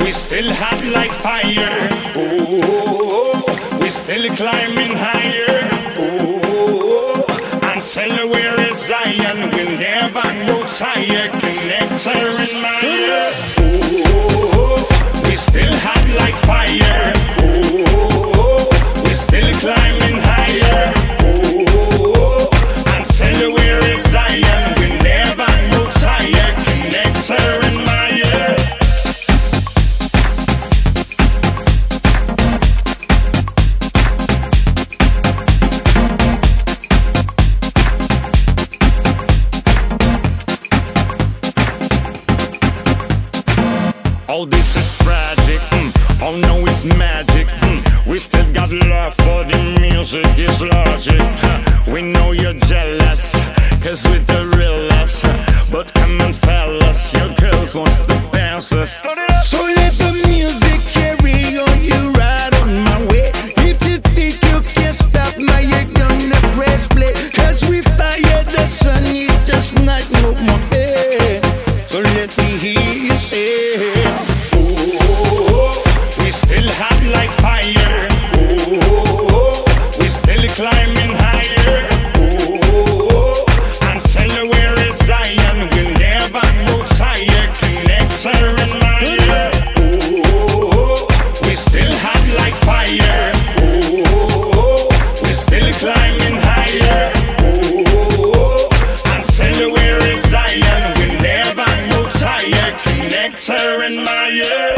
we still hot like fire. Ooh, we still climbing higher. Ooh, and Cellular is Zion. We never grow tired. Connector in my ear. Ooh, we still hot like fire. Ooh, we still climbing higher. Ooh, and Cellular is Zion. We never grow tired. Connector in my ear. All this is tragic, oh no, it's magic. We still got love for the music, it's logic. We know you're jealous, cause we're the realest. But come on fellas, your girls wants to bounce us. So let the music carry on, you ride on my way. If you think you can stop my, you're gonna press play. Cause we fired the sun, it's just not no more day. So let me hear you say, we still hot like fire. Ooh, we still climbing higher. Ooh, and Cellular is Zion. We never grow tired. Connector in my ear. Ooh, we still hot like fire. Ooh, we still climbing higher. Ooh, and Cellular is Zion. We never grow tired. Connector in my ear.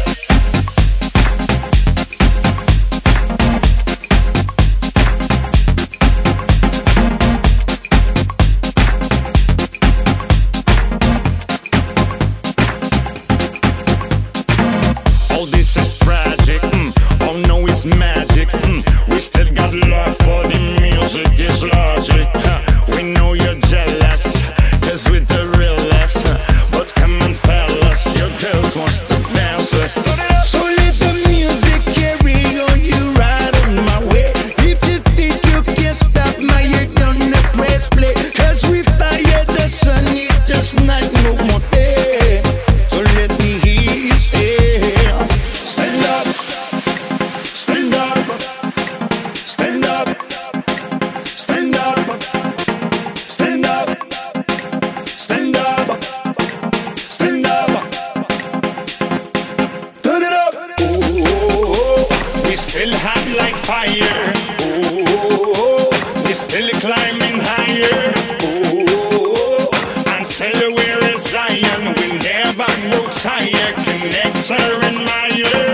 All this is tragic, oh no, it's magic. We still got love for the music, it's logic. We know you're jealous, cause we're the realest. But come on fellas, your girls wants to bounce us. So let the music carry on, you ride on my way. If you think you can stop my, you're gonna press play. Cause we fired the sun, it's just not no more day. So let me hear you say, stand up, stand up, stand up, stand up, stand up, stand up, stand up. Turn it up. Ooh, we still hot like fire. Ooh, we still climbing higher. Ooh, and Cellular is Zion. We never grow tired. Connector in my ear.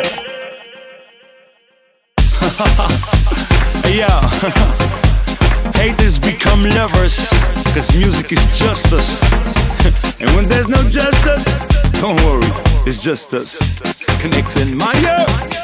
Yo, haters become lovers, cause music is justice. And when there's no justice, don't worry, it's just us. Connecting my ear.